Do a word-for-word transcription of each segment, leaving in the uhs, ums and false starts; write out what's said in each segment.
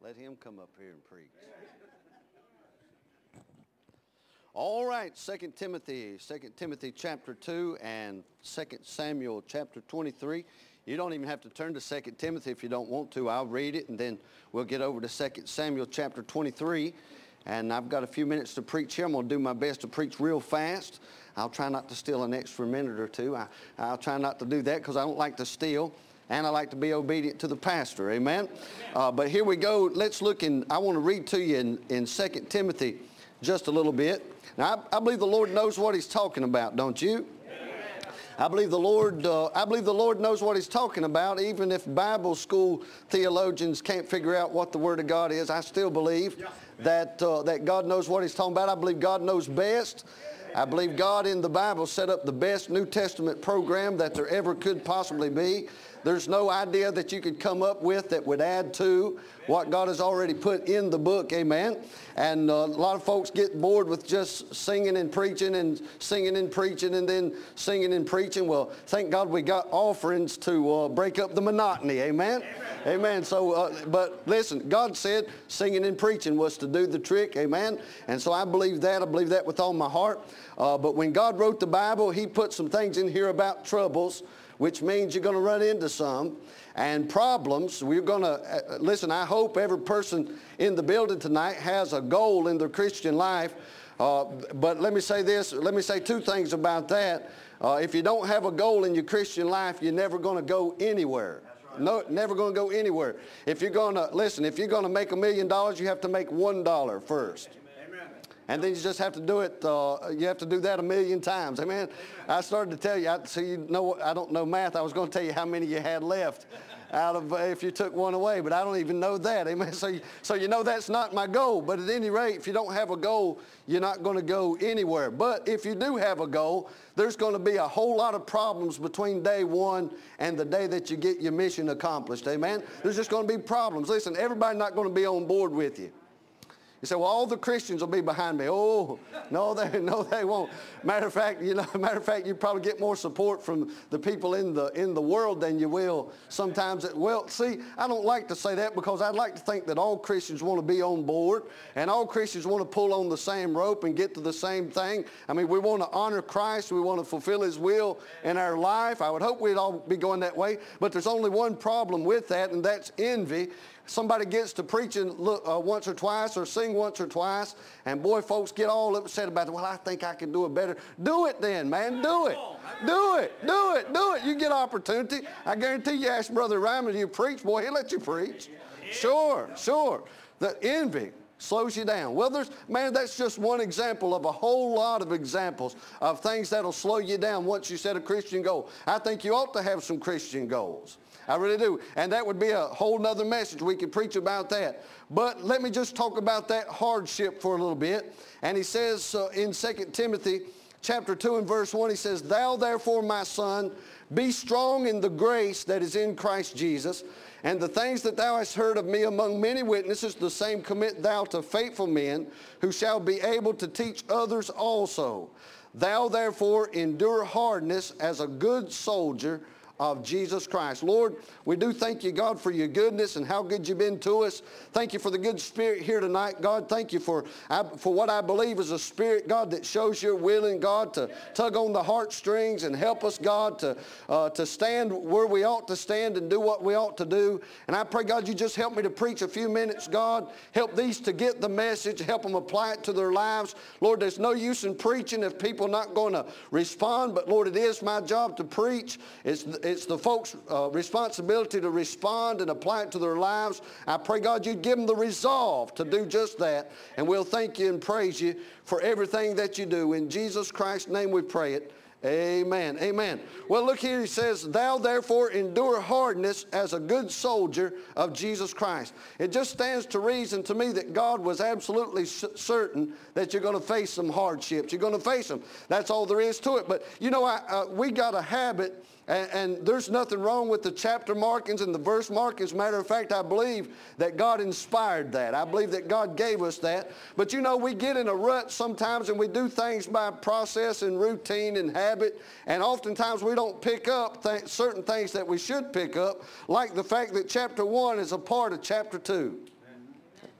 Let him come up here and preach. All right, Second Timothy, Second Timothy chapter two and Second Samuel chapter twenty-three. You don't even have to turn to Second Timothy if you don't want to. I'll read it, and then we'll get over to Second Samuel chapter twenty-three. And I've got a few minutes to preach here. I'm going to do my best to preach real fast. I'll try not to steal an extra minute or two. I, I'll try not to do that because I don't like to steal, and I like to be obedient to the pastor. Amen? Uh, but here we go. Let's look in. I want to read to you in, in Second Timothy just a little bit. Now, I, I believe the Lord knows what He's talking about, don't you? I believe the Lord. Uh, I believe the Lord knows what He's talking about. Even if Bible school theologians can't figure out what the Word of God is, I still believe yeah. that uh, that God knows what He's talking about. I believe God knows best. I believe God in the Bible set up the best New Testament program that there ever could possibly be. There's no idea that you could come up with that would add to what God has already put in the book, amen? And uh, a lot of folks get bored with just singing and preaching and singing and preaching and then singing and preaching. Well, thank God we got offerings to uh, break up the monotony, amen? Amen. Amen. So, uh, but listen, God said singing and preaching was to do the trick, amen? And so I believe that. I believe that with all my heart. Uh, but when God wrote the Bible, He put some things in here about troubles, which means you're going to run into some, and problems. We're going to, uh, listen, I hope every person in the building tonight has a goal in their Christian life. Uh, but let me say this, let me say two things about that. Uh, if you don't have a goal in your Christian life, you're never going to go anywhere. Right. No, never going to go anywhere. If you're going to, listen, if you're going to make a million dollars, you have to make one dollar first. And then you just have to do it, uh, you have to do that a million times. Amen. I started to tell you, I, so you know, I don't know math. I was going to tell you how many you had left out of uh, if you took one away, but I don't even know that. Amen. So you, so you know that's not my goal. But at any rate, if you don't have a goal, you're not going to go anywhere. But if you do have a goal, there's going to be a whole lot of problems between day one and the day that you get your mission accomplished. Amen. There's just going to be problems. Listen, everybody's not going to be on board with you. You say, well, all the Christians will be behind me. Oh, no, they, no, they won't. Matter of fact, you know, matter of fact, you probably get more support from the people in the in the world than you will sometimes. It, well, see, I don't like to say that because I'd like to think that all Christians want to be on board and all Christians want to pull on the same rope and get to the same thing. I mean, we want to honor Christ. We want to fulfill His will in our life. I would hope we'd all be going that way. But there's only one problem with that, and that's envy. Somebody gets to preaching uh, once or twice or sing once or twice, and boy, folks get all upset about it. Well, I think I can do it better. Do it then, man. Do it. Do it. Do it. Do it. You get opportunity. I guarantee you ask Brother Ryman, you preach, boy, he'll let you preach. Sure, sure. The envy slows you down. Well, there's, man, that's just one example of a whole lot of examples of things that'll slow you down once you set a Christian goal. I think you ought to have some Christian goals. I really do. And that would be a whole nother message. We could preach about that. But let me just talk about that hardship for a little bit. And he says uh, in Second Timothy chapter two and verse one, he says, Thou therefore, my son, be strong in the grace that is in Christ Jesus, and the things that thou hast heard of me among many witnesses, the same commit thou to faithful men, who shall be able to teach others also. Thou therefore endure hardness as a good soldier of Jesus Christ. Lord, we do thank you, God, for your goodness and how good you've been to us. Thank you for the good spirit here tonight, God. Thank you for, for what I believe is a spirit, God, that shows you're willing, God, to tug on the heartstrings and help us, God, to, uh, to stand where we ought to stand and do what we ought to do. And I pray, God, you just help me to preach a few minutes, God. Help these to get the message. Help them apply it to their lives. Lord, there's no use in preaching if people are not going to respond. But, Lord, it is my job to preach. It's It's the folks' uh, responsibility to respond and apply it to their lives. I pray, God, you'd give them the resolve to do just that. And we'll thank you and praise you for everything that you do. In Jesus Christ's name we pray it. Amen. Amen. Well, look here. He says, Thou therefore endure hardness as a good soldier of Jesus Christ. It just stands to reason to me that God was absolutely certain that you're going to face some hardships. You're going to face them. That's all there is to it. But, you know, I, uh, we got a habit. And, and there's nothing wrong with the chapter markings and the verse markings. Matter of fact, I believe that God inspired that. I believe that God gave us that. But you know, we get in a rut sometimes and we do things by process and routine and habit. And oftentimes we don't pick up th- certain things that we should pick up, like the fact that chapter one is a part of chapter two.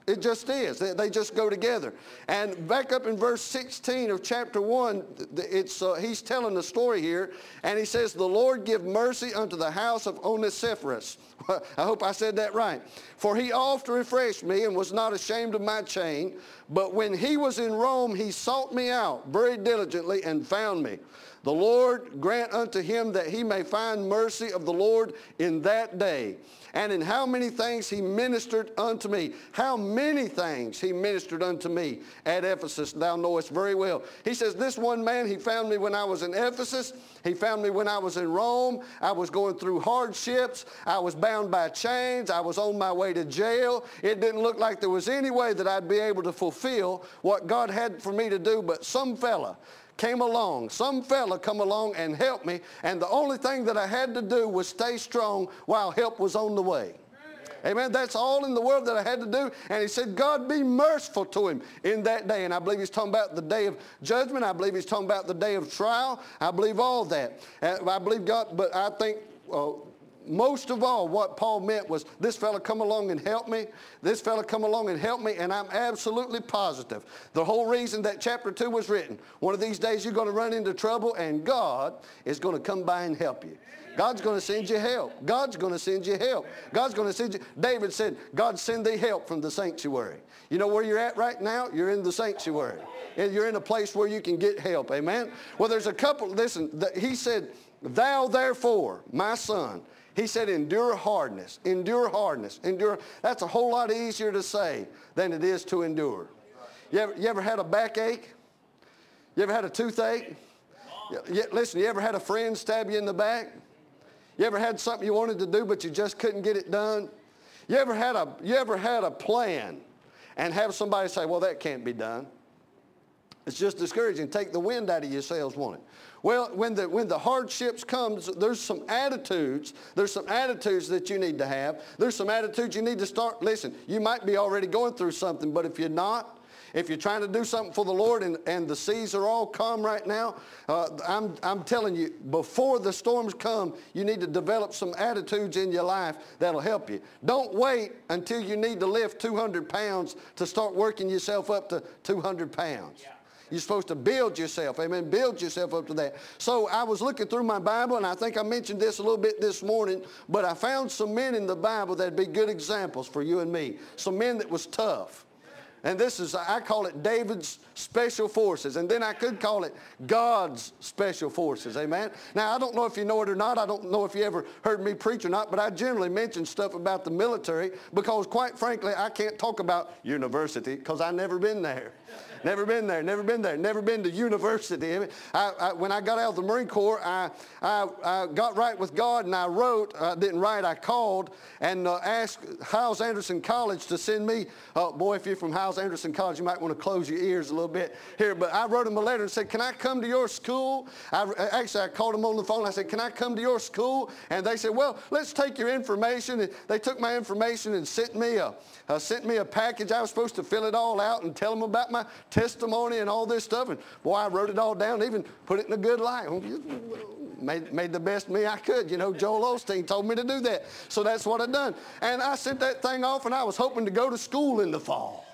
It just is. They, they just go together. And back up in verse sixteen of chapter one, it's, uh, he's telling the story here, and he says, the Lord give mercy unto the house of Onesiphorus. I hope I said that right. For he oft refreshed me and was not ashamed of my chain. But when he was in Rome, he sought me out very diligently and found me. The Lord grant unto him that he may find mercy of the Lord in that day. And in how many things he ministered unto me. How many things he ministered unto me at Ephesus, thou knowest very well. He says, this one man, he found me when I was in Ephesus. He found me when I was in Rome. I was going through hardships. I was bound by chains. I was on my way to jail. It didn't look like there was any way that I'd be able to fulfill what God had for me to do, but some fella came along, some fella come along and helped me, and the only thing that I had to do was stay strong while help was on the way. Amen. That's all in the world that I had to do. And he said, God be merciful to him in that day. And I believe he's talking about the day of judgment. I believe he's talking about the day of trial. I believe all that. Uh, I believe God, but I think uh, most of all, what Paul meant was this fella come along and help me. This fella come along and help me, and I'm absolutely positive. The whole reason that chapter two was written, one of these days you're going to run into trouble, and God is going to come by and help you. God's going to send you help. God's going to send you help. God's going to send you. David said, God send thee help from the sanctuary. You know where you're at right now? You're in the sanctuary. And you're in a place where you can get help. Amen? Well, there's a couple, listen, he said, thou therefore, my son, he said, endure hardness, endure hardness, endure. That's a whole lot easier to say than it is to endure. You ever, you ever had a backache? You ever had a toothache? You, listen, you ever had a friend stab you in the back? You ever had something you wanted to do but you just couldn't get it done? You ever had a, you ever had a plan and have somebody say, well, that can't be done? It's just discouraging. Take the wind out of your sails, won't it? Well, when the, when the hardships comes, there's some attitudes. There's some attitudes that you need to have. There's some attitudes you need to start. Listen, you might be already going through something, but if you're not, if you're trying to do something for the Lord and, and the seas are all calm right now, uh, I'm, I'm telling you, before the storms come, you need to develop some attitudes in your life that'll help you. Don't wait until you need to lift two hundred pounds to start working yourself up to two hundred pounds. Yeah. You're supposed to build yourself, amen, build yourself up to that. So I was looking through my Bible, and I think I mentioned this a little bit this morning, but I found some men in the Bible that'd be good examples for you and me. Some men that was tough. And this is, I call it David's special forces. And then I could call it God's special forces. Amen? Now, I don't know if you know it or not. I don't know if you ever heard me preach or not. But I generally mention stuff about the military because, quite frankly, I can't talk about university because I've never been there. Never been there, never been there, never been to university. I, I, when I got out of the Marine Corps, I, I, I got right with God, and I wrote, I didn't write, I called and uh, asked Hyles Anderson College to send me, uh, boy, if you're from Hyles Anderson College, you might want to close your ears a little bit here, but I wrote him a letter and said, can I come to your school? I, actually, I called him on the phone. I said, can I come to your school? And they said, well, let's take your information. And they took my information and sent me a, uh, sent me a package. I was supposed to fill it all out and tell them about my testimony and all this stuff. And boy, I wrote it all down, even put it in a good light. Made, made the best me I could. You know, Joel Osteen told me to do that. So that's what I done. And I sent that thing off, and I was hoping to go to school in the fall.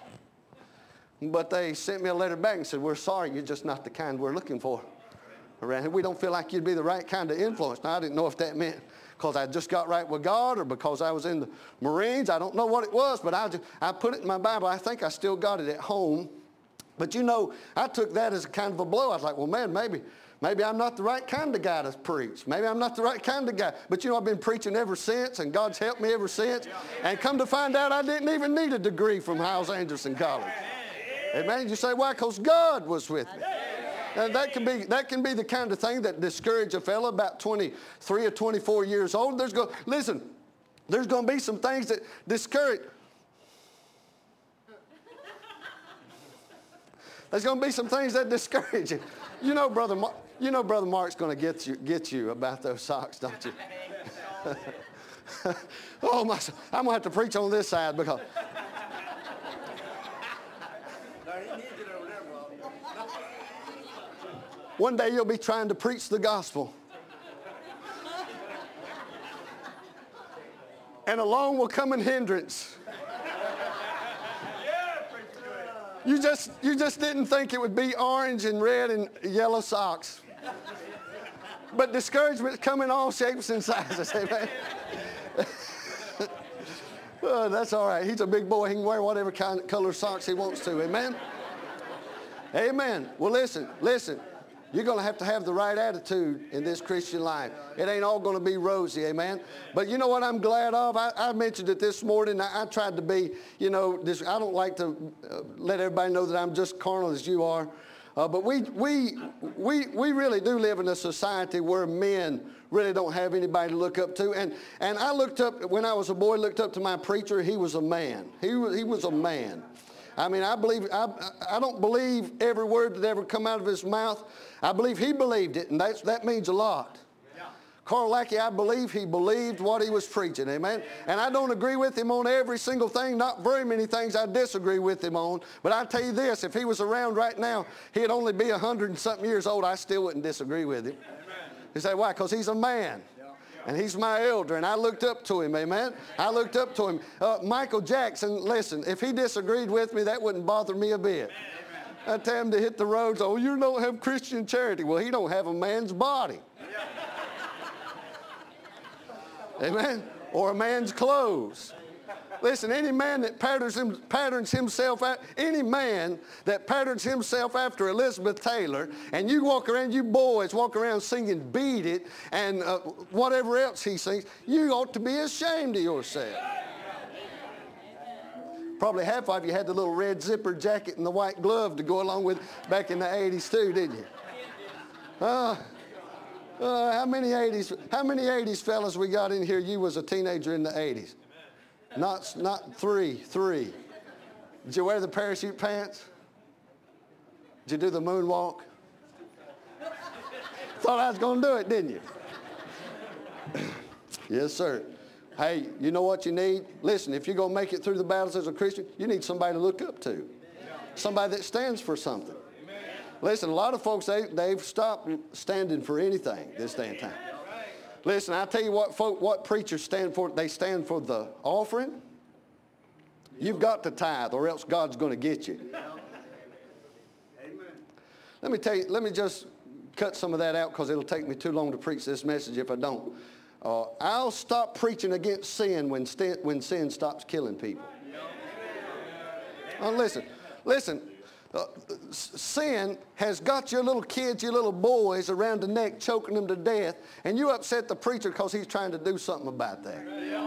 But they sent me a letter back and said, we're sorry, you're just not the kind we're looking for around here. We don't feel like you'd be the right kind of influence. Now, I didn't know if that meant because I just got right with God or because I was in the Marines. I don't know what it was, but I, just, I put it in my Bible. I think I still got it at home. But you know, I took that as a kind of a blow. I was like, well, man, maybe, maybe I'm not the right kind of guy to preach. Maybe I'm not the right kind of guy. But you know, I've been preaching ever since, and God's helped me ever since. And come to find out, I didn't even need a degree from Hyles Anderson College. Amen. You say, why? Because God was with me. And that can be that can be the kind of thing that discourage a fellow about twenty-three or twenty-four years old. There's go listen, there's going to be some things that discourage. There's going to be some things that discourage you. You know, brother, Mar- you know, brother Mark's going to get you get you about those socks, don't you? Oh my! I'm going to have to preach on this side because. One day you'll be trying to preach the gospel. And along will come an hindrance. You just, you just didn't think it would be orange and red and yellow socks. But discouragement's come in all shapes and sizes, amen. Oh, that's all right. He's a big boy. He can wear whatever kind of color socks he wants to, amen. Amen. Well, listen, listen. You're going to have to have the right attitude in this Christian life. It ain't all going to be rosy, amen. But you know what I'm glad of? I, I mentioned it this morning. I, I tried to be, you know, this, I don't like to uh, let everybody know that I'm just carnal as you are. Uh, but we, we, we, we really do live in a society where men really don't have anybody to look up to. And, and I looked up, when I was a boy, looked up to my preacher. He was a man. He was, he was a man. I mean, I believe, I, I don't believe every word that ever come out of his mouth. I believe he believed it, and that's, that means a lot. Yeah. Carl Lackey, I believe he believed what he was preaching, amen? And I don't agree with him on every single thing. Not very many things I disagree with him on. But I tell you this, if he was around right now, he'd only be a hundred and something years old. I still wouldn't disagree with him. Amen. You say, why? Because he's a man. And he's my elder, and I looked up to him, amen? I looked up to him. Uh, Michael Jackson, listen, if he disagreed with me, that wouldn't bother me a bit. I tell him to hit the roads, oh, you don't have Christian charity. Well, he don't have a man's body. Amen? Or a man's clothes. Listen, any man that patterns, him, patterns himself, out, any man that patterns himself after Elizabeth Taylor, and you walk around, you boys walk around singing Beat It and uh, whatever else he sings, you ought to be ashamed of yourself. Probably half of you had the little red zipper jacket and the white glove to go along with back in the eighties too, didn't you? Uh, uh, how many eighties, how many eighties fellas we got in here, you was a teenager in the eighties? Not, not three, three. Did you wear the parachute pants? Did you do the moonwalk? Thought I was going to do it, didn't you? Yes, sir. Hey, you know what you need? Listen, if you're going to make it through the battles as a Christian, you need somebody to look up to. Somebody that stands for something. Listen, a lot of folks, they, they've stopped standing for anything this day and time. Listen, I'll tell you what folk, what preachers stand for. They stand for the offering. You've got to tithe or else God's going to get you. Let me tell you, let me just cut some of that out because it'll take me too long to preach this message if I don't. Uh, I'll stop preaching against sin when, st- when sin stops killing people. Now listen, listen. Uh, sin has got your little kids, your little boys around the neck, choking them to death, and you upset the preacher because he's trying to do something about that.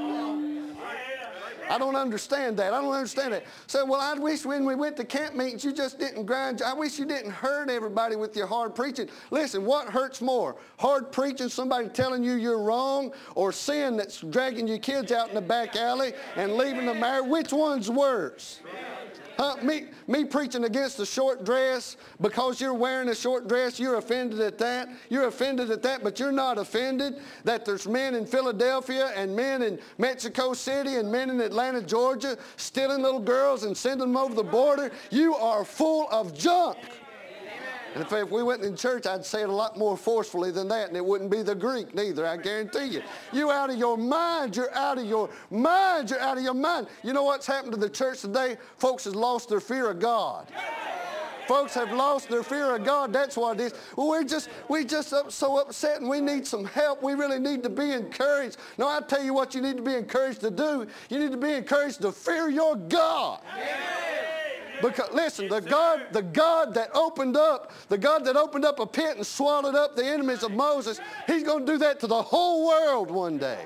I don't understand that. I don't understand that. So, well, I wish when we went to camp meetings, you just didn't grind. I wish you didn't hurt everybody with your hard preaching. Listen, what hurts more? Hard preaching, somebody telling you you're wrong, or sin that's dragging your kids out in the back alley and leaving them there? Which one's worse? Huh? Me, me preaching against the short dress because you're wearing a short dress, you're offended at that. You're offended at that, but you're not offended that there's men in Philadelphia and men in Mexico City and men in Atlanta, Georgia, stealing little girls and sending them over the border. You are full of junk. And if, if we went in church, I'd say it a lot more forcefully than that, and it wouldn't be the Greek neither, I guarantee you. You out of your mind, you're out of your mind, you're out of your mind. You know what's happened to the church today? Folks have lost their fear of God. Folks have lost their fear of God. That's what it is. Well, we're just, we just up, so upset and we need some help. We really need to be encouraged. No, I tell you what you need to be encouraged to do. You need to be encouraged to fear your God. Because listen, the God, the God that opened up, the God that opened up a pit and swallowed up the enemies of Moses, he's going to do that to the whole world one day.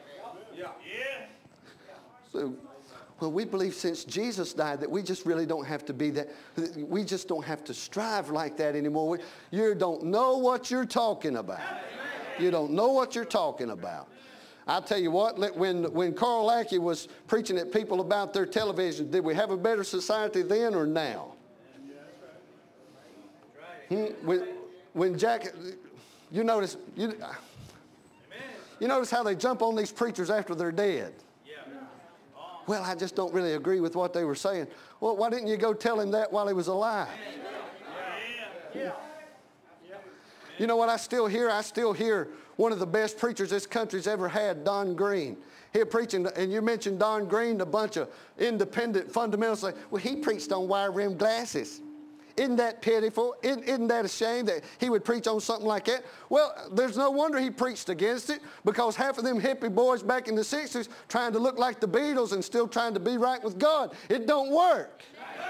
So, well, we believe since Jesus died that we just really don't have to be that, we just don't have to strive like that anymore. We, you don't know what you're talking about. You don't know what you're talking about. I'll tell you what, when, when Carl Lackey was preaching at people about their television, did we have a better society then or now? Hmm? When, when Jack, you notice, you, you notice how they jump on these preachers after they're dead. Well, I just don't really agree with what they were saying. Well, why didn't you go tell him that while he was alive? You know what I still hear? I still hear one of the best preachers this country's ever had, Don Green. He preaching, and you mentioned Don Green, a bunch of independent fundamentalists say, well, he preached on wire-rimmed glasses. Isn't that pitiful? Isn't, isn't that a shame that he would preach on something like that? Well, there's no wonder he preached against it, because half of them hippie boys back in the sixties trying to look like the Beatles and still trying to be right with God. It don't work.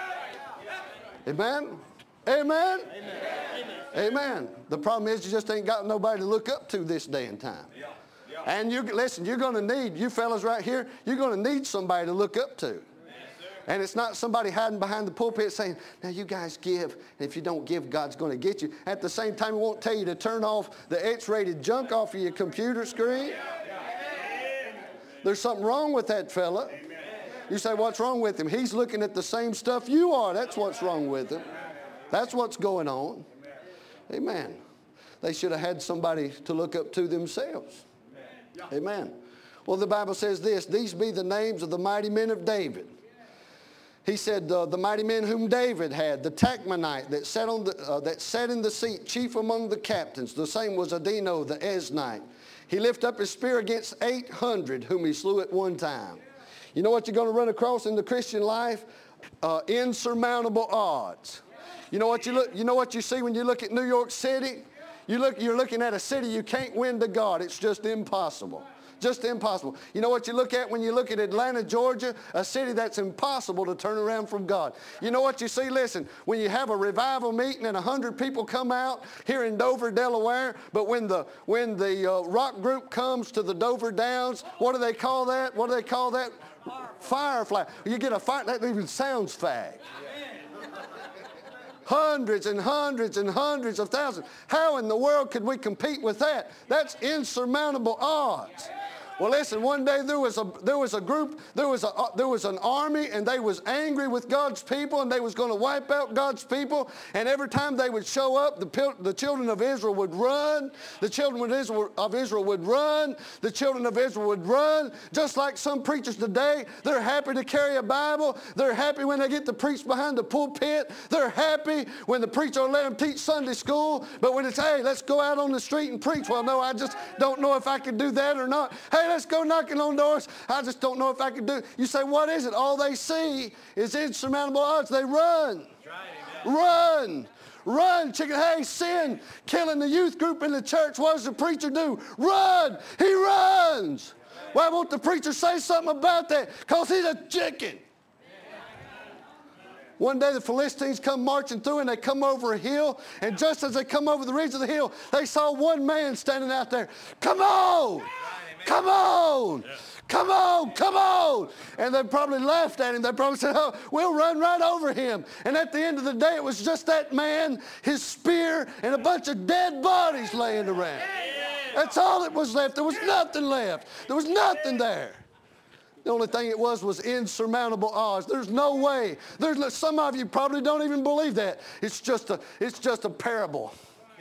Amen? Amen? Amen? Amen. The problem is you just ain't got nobody to look up to this day and time. And you listen, you're going to need, you fellas right here, you're going to need somebody to look up to. And it's not somebody hiding behind the pulpit saying, now you guys give, and if you don't give, God's going to get you. At the same time, he won't tell you to turn off the X-rated junk off of your computer screen. There's something wrong with that fella. You say, what's wrong with him? He's looking at the same stuff you are. That's what's wrong with him. That's what's going on. Amen. They should have had somebody to look up to themselves. Amen. Well, the Bible says this, these be the names of the mighty men of David. He said, uh, the mighty men whom David had, the Tachmonite that sat, on the, uh, that sat in the seat, chief among the captains. The same was Adino the Eznite. He lifted up his spear against eight hundred, whom he slew at one time. You know what you're going to run across in the Christian life? Uh, insurmountable odds. You know what you look, you know what you see when you look at New York City? You look, you're looking at a city you can't win to God. It's just impossible. Just impossible. You know what you look at when you look at Atlanta, Georgia? A city that's impossible to turn around from God. You know what you see? Listen, when you have a revival meeting and a hundred people come out here in Dover, Delaware, but when the when the uh, rock group comes to the Dover Downs, what do they call that? What do they call that? Firefly. You get a fire, that even sounds fag. Hundreds and hundreds and hundreds of thousands. How in the world could we compete with that? That's insurmountable odds. Well, listen, one day there was a there was a group, there was a uh, there was an army, and they was angry with God's people, and they was going to wipe out God's people. And every time they would show up, the the children of Israel would run. The children of Israel, of Israel would run. The children of Israel would run. Just like some preachers today, they're happy to carry a Bible. They're happy when they get to preach behind the pulpit. They're happy when the preacher will let them teach Sunday school. But when it's, hey, let's go out on the street and preach. Well, no, I just don't know if I can do that or not. Hey, let's go knocking on doors. I just don't know if I can do it. You say, what is it? All they see is insurmountable odds. They run. Right, run. Run. Chicken, hey, sin, killing the youth group in the church. What does the preacher do? Run. He runs. Why won't the preacher say something about that? Because he's a chicken. One day the Philistines come marching through, and they come over a hill, and just as they come over the ridge of the hill, they saw one man standing out there. Come on! Come on! Come on! Come on! And they probably laughed at him. They probably said, oh, we'll run right over him. And at the end of the day, it was just that man, his spear, and a bunch of dead bodies laying around. That's all that was left. There was nothing left. There was nothing there. The only thing it was was insurmountable odds. There's no way. There's, some of you probably don't even believe that. It's just a, it's just a parable.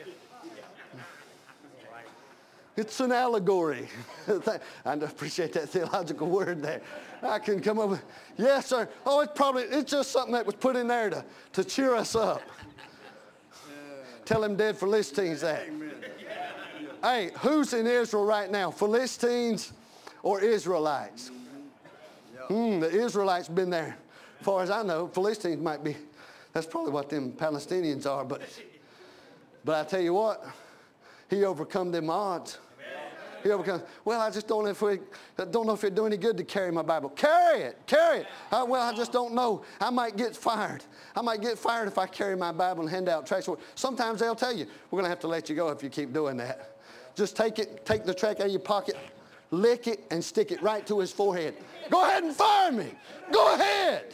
It's an allegory. I appreciate that theological word there. I can come up with, yes, sir. Oh, it's probably, it's just something that was put in there to, to cheer us up. Tell them dead Philistines that. Hey, who's in Israel right now? Philistines or Israelites? Hmm, the Israelites been there. As far as I know, Philistines might be, that's probably what them Palestinians are. But, but I tell you what, he overcome them odds. He overcome. Well, I just don't know if we don't know if it'd do any good to carry my Bible. Carry it, carry it. Uh, well, I just don't know. I might get fired. I might get fired if I carry my Bible and hand out tracts. Sometimes they'll tell you, we're going to have to let you go if you keep doing that. Just take it, take the tract out of your pocket, lick it, and stick it right to his forehead. Go ahead and fire me. Go ahead.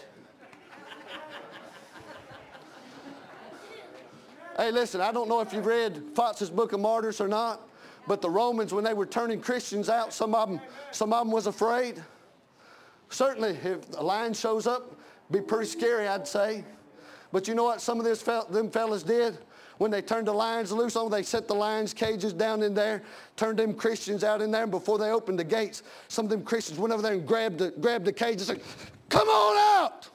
Hey, listen, I don't know if you've read Fox's Book of Martyrs or not, but the Romans, when they were turning Christians out, some of them, some of them was afraid. Certainly, if a lion shows up, be pretty scary, I'd say. But you know what some of this fel- them fellas did? When they turned the lions loose on, they set the lions' cages down in there, turned them Christians out in there, and before they opened the gates, some of them Christians went over there and grabbed the, grabbed the cage and said, come on out!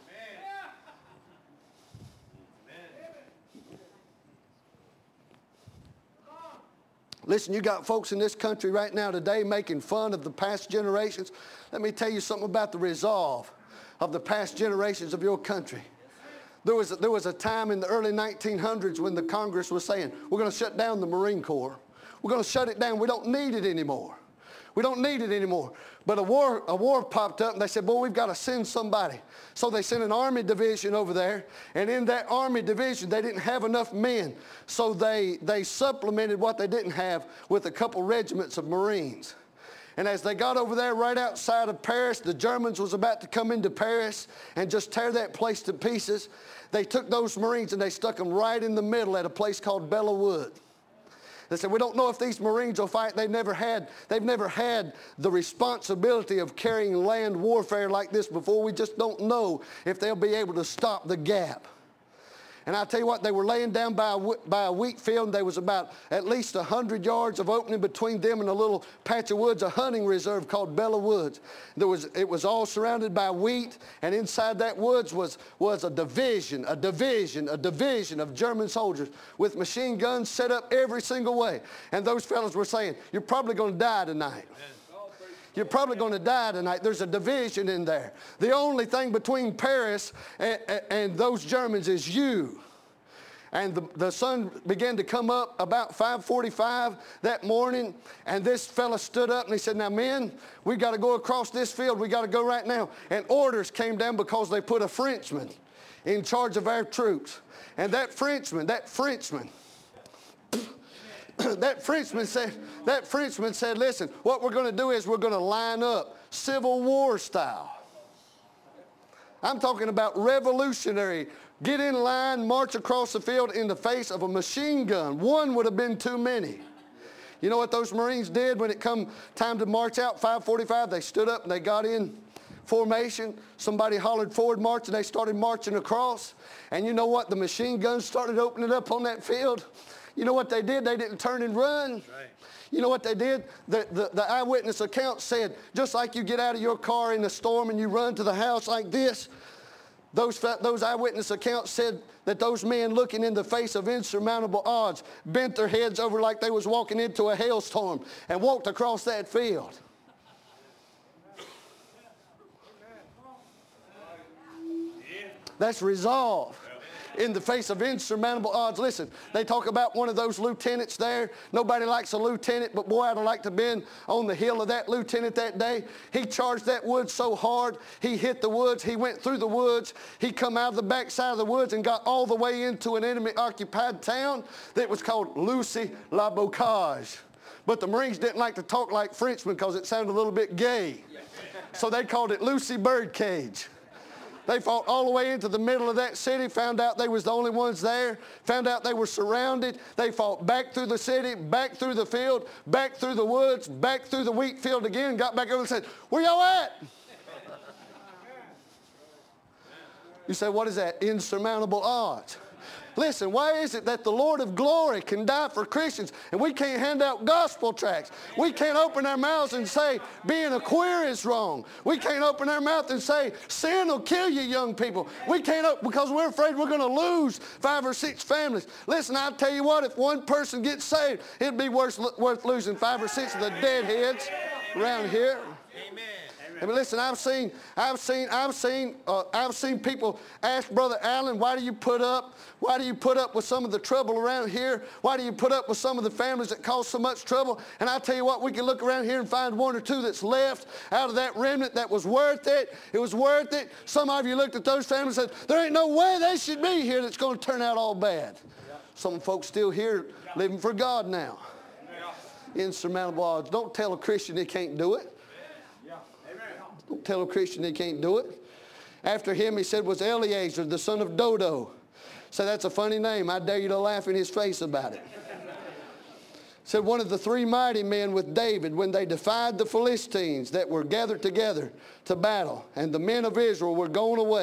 Listen, you got folks in this country right now today making fun of the past generations. Let me tell you something about the resolve of the past generations of your country. There was, a, there was a time in the early nineteen hundreds when the Congress was saying, we're going to shut down the Marine Corps. We're going to shut it down. We don't need it anymore. We don't need it anymore. But a war, a war popped up, and they said, boy, we've got to send somebody. So they sent an Army division over there, and in that Army division, they didn't have enough men. So they, they supplemented what they didn't have with a couple regiments of Marines. And as they got over there right outside of Paris, the Germans was about to come into Paris and just tear that place to pieces. They took those Marines and they stuck them right in the middle at a place called Belleau Wood. They said, we don't know if these Marines will fight. They've never had, they've never had the responsibility of carrying land warfare like this before. We just don't know if they'll be able to stop the gap. And I'll tell you what, they were laying down by a, by a wheat field, and there was about at least one hundred yards of opening between them and a little patch of woods, a hunting reserve called Belleau Woods. There was, it was all surrounded by wheat, and inside that woods was, was a division, a division, a division of German soldiers with machine guns set up every single way. And those fellows were saying, you're probably going to die tonight. You're probably going to die tonight. There's a division in there. The only thing between Paris and, and those Germans is you. And the, the sun began to come up about five forty-five that morning, and this fella stood up and he said, now men, we got to go across this field. We got to go right now. And orders came down because they put a Frenchman in charge of our troops. And that Frenchman, that Frenchman, that Frenchman said, that Frenchman said, listen, what we're going to do is we're going to line up Civil War style. I'm talking about revolutionary. Get in line, march across the field in the face of a machine gun. One would have been too many. You know what those Marines did when it come time to march out, five forty-five? They stood up and they got in formation. Somebody hollered forward march, and they started marching across. And you know what? The machine guns started opening up on that field. You know what they did? They didn't turn and run. Right. You know what they did? The, the, the eyewitness account said, just like you get out of your car in a storm and you run to the house like this, those, those eyewitness accounts said that those men, looking in the face of insurmountable odds, bent their heads over like they was walking into a hailstorm and walked across that field. That's resolve. In the face of insurmountable odds. Listen, they talk about one of those lieutenants there. Nobody likes a lieutenant, but boy, I'd have liked to have been on the hill of that lieutenant that day. He charged that woods so hard, he hit the woods, he went through the woods, he come out of the backside of the woods and got all the way into an enemy-occupied town that was called Lucy-la-Bocage. But the Marines didn't like to talk like Frenchmen because it sounded a little bit gay. So they called it Lucy Birdcage. They fought all the way into the middle of that city, found out they was the only ones there, found out they were surrounded. They fought back through the city, back through the field, back through the woods, back through the wheat field again, got back over and said, where y'all at? You say, what is that? Insurmountable odds. Listen, why is it that the Lord of glory can die for Christians and we can't hand out gospel tracts? We can't open our mouths and say being a queer is wrong. We can't open our mouth and say sin will kill you, young people. We can't open because we're afraid we're going to lose five or six families. Listen, I'll tell you what, if one person gets saved, it'd be worth, worth losing five or six of the deadheads around here. Amen. I mean, listen, I've seen, I've seen, I've seen, uh, I've seen people ask Brother Allen, why do you put up, why do you put up with some of the trouble around here? Why do you put up with some of the families that cause so much trouble? And I tell you what, we can look around here and find one or two that's left out of that remnant that was worth it. It was worth it. Some of you looked at those families and said, there ain't no way they should be here that's going to turn out all bad. Yeah. Some folks still here living for God now. Yeah. Insurmountable odds. Don't tell a Christian they can't do it. Don't tell a Christian he can't do it. After him, he said, was Eleazar, the son of Dodo. So that's a funny name. I dare you to laugh in his face about it. Said one of the three mighty men with David when they defied the Philistines that were gathered together to battle, and the men of Israel were going away.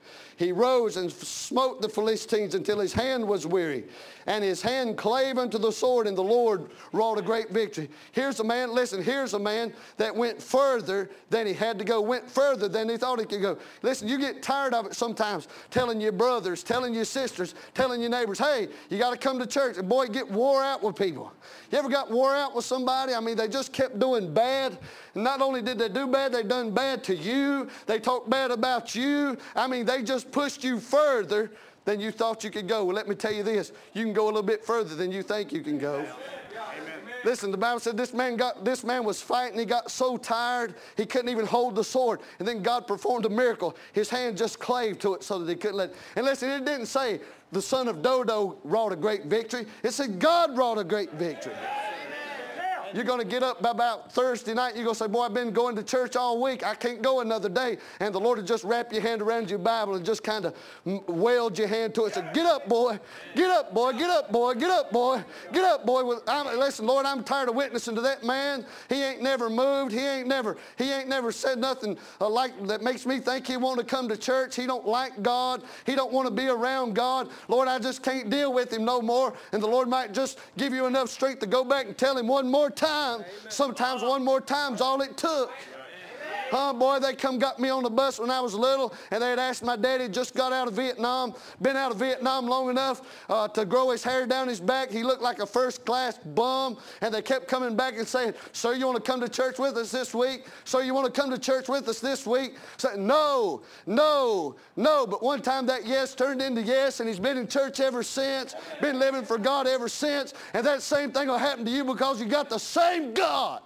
He rose and smote the Philistines until his hand was weary. And his hand clave unto the sword, and the Lord wrought a great victory. Here's a man, listen, here's a man that went further than he had to go, went further than he thought he could go. Listen, you get tired of it sometimes, telling your brothers, telling your sisters, telling your neighbors, hey, you got to come to church. And boy, you get wore out with people. You ever got wore out with somebody? I mean, they just kept doing bad. And not only did they do bad, they done bad to you. They talked bad about you. I mean, they just pushed you further than you thought you could go. Well, let me tell you this. You can go a little bit further than you think you can go. Amen. Listen, the Bible said this man got this man was fighting. He got so tired he couldn't even hold the sword. And then God performed a miracle. His hand just clave to it so that he couldn't let it. And listen, it didn't say the son of Dodo wrought a great victory. It said God wrought a great victory. You're going to get up by about Thursday night. You're going to say, boy, I've been going to church all week. I can't go another day. And the Lord will just wrap your hand around your Bible and just kind of weld your hand to it and say, get up, boy. Get up, boy. Get up, boy. Get up, boy. Get up, boy. I'm, listen, Lord, I'm tired of witnessing to that man. He ain't never moved. He ain't never, he ain't never said nothing uh, like that makes me think he want to come to church. He don't like God. He don't want to be around God. Lord, I just can't deal with him no more. And the Lord might just give you enough strength to go back and tell him one more time. Time. Sometimes one more time's all it took. Oh, boy, they come got me on the bus when I was little, and they had asked my daddy, just got out of Vietnam, been out of Vietnam long enough uh, to grow his hair down his back. He looked like a first-class bum, and they kept coming back and saying, sir, you want to come to church with us this week? Sir, you want to come to church with us this week? Say, no, no, no. But one time that yes turned into yes, and he's been in church ever since, been living for God ever since, and that same thing will happen to you because you got the same God.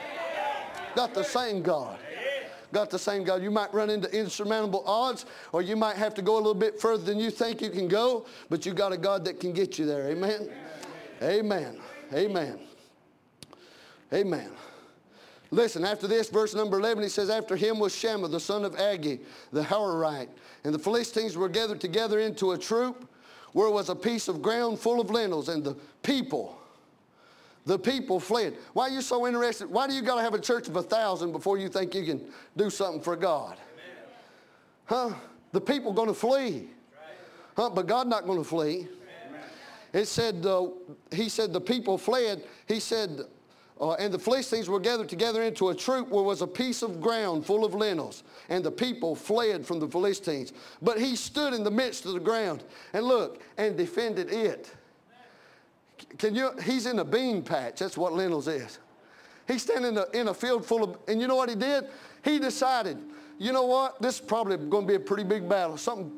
Got the same God. Got the same God. You might run into insurmountable odds, or you might have to go a little bit further than you think you can go, but you got a God that can get you there. Amen? Amen. Amen. Amen. Listen, after this, verse number eleven, he says, after him was Shammah, the son of Agee, the Hararite. And the Philistines were gathered together into a troop, where was a piece of ground full of lentils, and the people... The people fled. Why are you so interested? Why do you got to have a church of a thousand before you think you can do something for God? Huh? The people going to flee. Huh? But God not going to flee. It said, uh, he said the people fled. He said, uh, and the Philistines were gathered together into a troop where was a piece of ground full of lentils. And the people fled from the Philistines. But he stood in the midst of the ground. And look, and defended it. Can you, he's in a bean patch. That's what lentils is. He's standing in a, in a field full of, and you know what he did? He decided, you know what? This is probably going to be a pretty big battle. Something,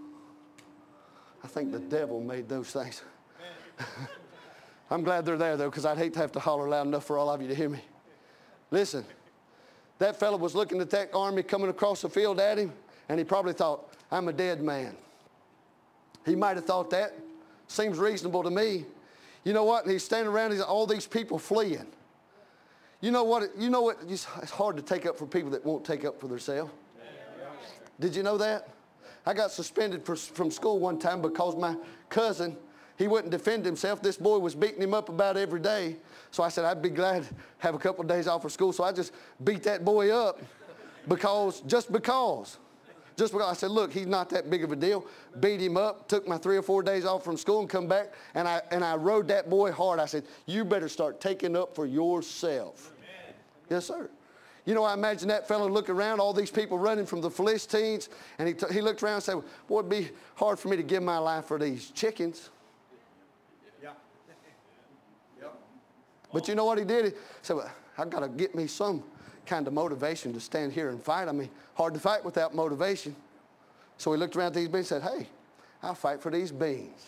I think the devil made those things. I'm glad they're there, though, because I'd hate to have to holler loud enough for all of you to hear me. Listen, that fellow was looking at that army coming across the field at him, and he probably thought, I'm a dead man. He might have thought that. Seems reasonable to me. You know what? And he's standing around, he's all these people fleeing. You know what? You know what? It's hard to take up for people that won't take up for themselves. Did you know that? I got suspended for, from school one time because my cousin, he wouldn't defend himself. This boy was beating him up about every day. So I said, I'd be glad to have a couple of days off of school. So I just beat that boy up because, just because. Just because I said, look, he's not that big of a deal. Beat him up, took my three or four days off from school and come back, and I and I rode that boy hard. I said, you better start taking up for yourself. Amen. Yes, sir. You know, I imagine that fellow looking around, all these people running from the Philistines, and he, t- he looked around and said, boy, it'd be hard for me to give my life for these chickens. Yeah. Yep. But you know what he did? He said, well, I've got to get me some kind of motivation to stand here and fight. I mean, hard to fight without motivation. So he looked around at these beans and said, hey, I'll fight for these beans.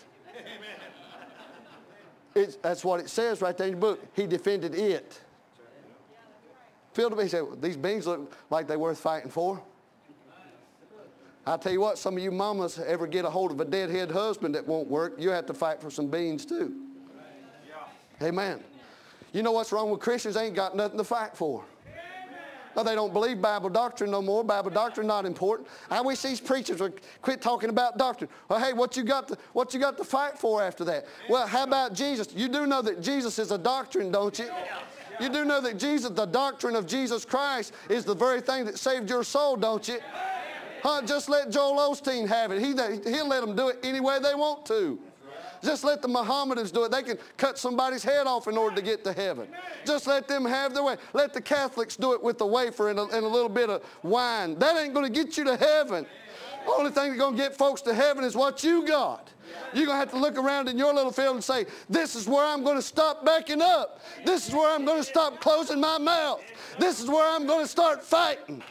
It's, that's what it says right there in the book. He defended it. Phil he said, well, these beans look like they're worth fighting for. I'll tell you what, some of you mamas ever get a hold of a deadhead husband that won't work, you have to fight for some beans too. Amen. You know what's wrong with Christians? They ain't got nothing to fight for. No, they don't believe Bible doctrine no more. Bible doctrine not important. I wish these preachers would quit talking about doctrine. Well, hey, what you got to, what you got to fight for after that? Well, how about Jesus? You do know that Jesus is a doctrine, don't you? You do know that Jesus, the doctrine of Jesus Christ, is the very thing that saved your soul, don't you? Huh? Just let Joel Osteen have it. He, he'll let them do it any way they want to. Just let the Mohammedans do it. They can cut somebody's head off in order to get to heaven. Just let them have their way. Let the Catholics do it with the wafer and a, and a little bit of wine. That ain't going to get you to heaven. The only thing that's going to get folks to heaven is what you got. You're going to have to look around in your little field and say, this is where I'm going to stop backing up. This is where I'm going to stop closing my mouth. This is where I'm going to start fighting.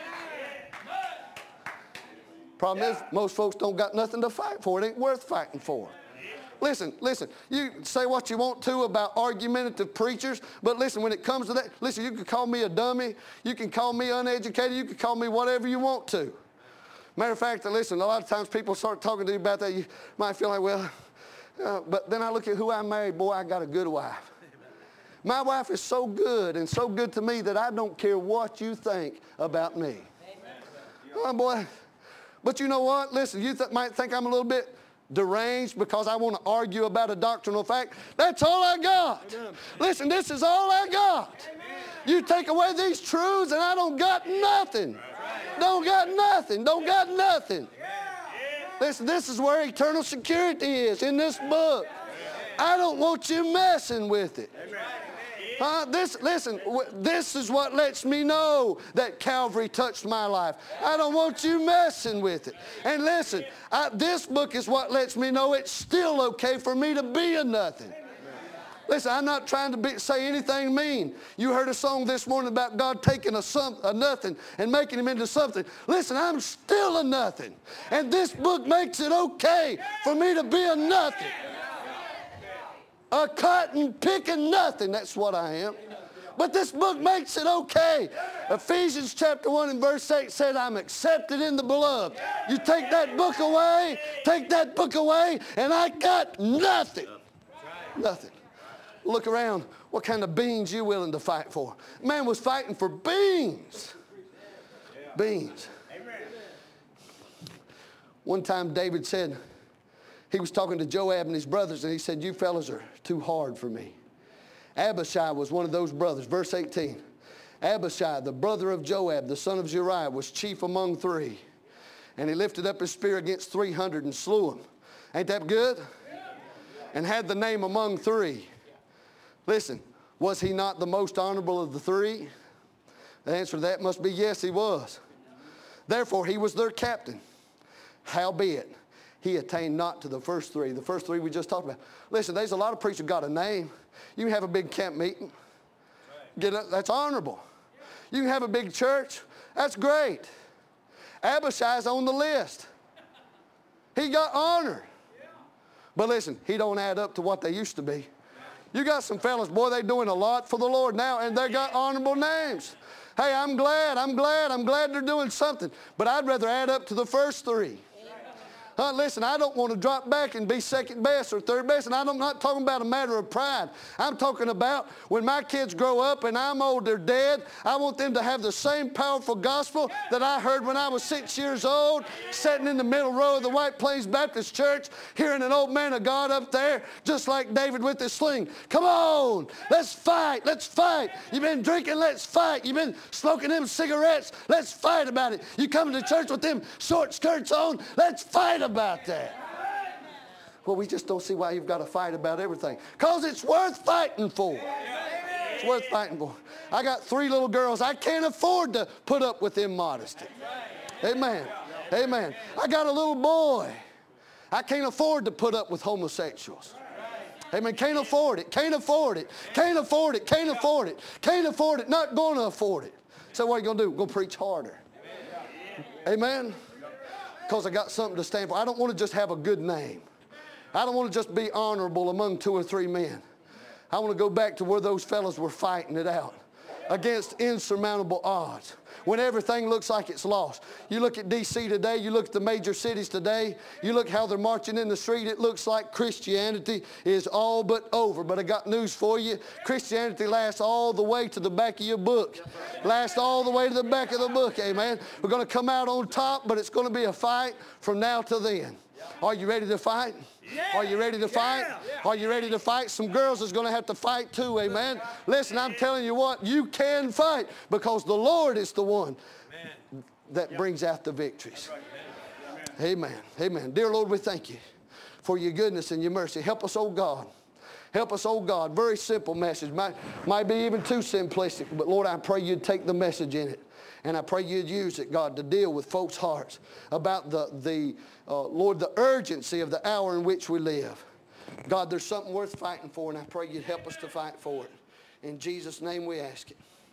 Problem is, most folks don't got nothing to fight for. It ain't worth fighting for. Listen, listen, you say what you want to about argumentative preachers, but listen, when it comes to that, listen, you can call me a dummy, you can call me uneducated, you can call me whatever you want to. Matter of fact, listen, a lot of times people start talking to you about that, you might feel like, well, uh, but then I look at who I married, boy, I got a good wife. My wife is so good and so good to me that I don't care what you think about me. Oh, boy. But you know what? Listen, you th- might think I'm a little bit deranged because I want to argue about a doctrinal fact. That's all I got. Amen. Listen, this is all I got. Amen. You take away these truths and I don't got nothing. Right. Don't got nothing. Don't got nothing. Yeah. Listen, this is where eternal security is in this book. I don't want you messing with it. Amen. Uh, this, listen, w- this is what lets me know that Calvary touched my life. I don't want you messing with it. And listen, I, this book is what lets me know it's still okay for me to be a nothing. Listen, I'm not trying to be, say anything mean. You heard a song this morning about God taking a, some, a nothing and making him into something. Listen, I'm still a nothing. And this book makes it okay for me to be a nothing. A cotton picking nothing, that's what I am. But this book makes it okay. Ephesians chapter one and verse eight said, I'm accepted in the beloved. You take that book away, take that book away, and I got nothing. Nothing. Look around, what kind of beans you willing to fight for? Man was fighting for beans. Beans. One time David said, he was talking to Joab and his brothers, and he said, you fellas are too hard for me. Abishai was one of those brothers. Verse eighteen. Abishai, the brother of Joab, the son of Zeruiah, was chief among three. And he lifted up his spear against three hundred and slew them. Ain't that good? And had the name among three. Listen, was he not the most honorable of the three? The answer to that must be yes, he was. Therefore, he was their captain. Howbeit, he attained not to the first three. The first three we just talked about. Listen, there's a lot of preachers got a name. You can have a big camp meeting. Get a, that's honorable. You can have a big church. That's great. Abishai's on the list. He got honor. But listen, he don't add up to what they used to be. You got some fellas, boy, they're doing a lot for the Lord now, and they got honorable names. Hey, I'm glad, I'm glad, I'm glad they're doing something. But I'd rather add up to the first three. Uh, listen, I don't want to drop back and be second best or third best, and I'm not talking about a matter of pride. I'm talking about when my kids grow up and I'm old, they're dead, I want them to have the same powerful gospel that I heard when I was six years old, sitting in the middle row of the White Plains Baptist Church, hearing an old man of God up there, just like David with his sling. Come on, let's fight, let's fight. You've been drinking, let's fight. You've been smoking them cigarettes, let's fight about it. You come to church with them short skirts on, let's fight about that. Well, we just don't see why you've got to fight about everything. Because it's worth fighting for. It's worth fighting for. I got three little girls. I can't afford to put up with immodesty. Amen. Amen. I got a little boy. I can't afford to put up with homosexuals. Amen. Can't afford it. Can't afford it. Can't afford it. Can't afford it. Can't afford it. Not going to afford it. So what are you going to do? Go preach harder. Amen. Because I got something to stand for. I don't want to just have a good name. I don't want to just be honorable among two or three men. I want to go back to where those fellas were fighting it out against insurmountable odds. When everything looks like it's lost. You look at D C today, you look at the major cities today, you look how they're marching in the street, it looks like Christianity is all but over. But I got news for you. Christianity lasts all the way to the back of your book. Lasts all the way to the back of the book, amen. We're going to come out on top, but it's going to be a fight from now to then. Are you ready to fight? Are you ready to fight? Are you ready to fight? Some girls is going to have to fight too, amen. Listen, I'm telling you what, you can fight because the Lord is the one that yep. brings out the victories. Right. Amen. Amen. Amen. Dear Lord, we thank you for your goodness and your mercy. Help us, oh God. Help us, oh God. Very simple message. Might, might be even too simplistic, but Lord, I pray you'd take the message in it. And I pray you'd use it, God, to deal with folks' hearts about the, the uh, Lord, the urgency of the hour in which we live. God, there's something worth fighting for, and I pray you'd help us to fight for it. In Jesus' name we ask it.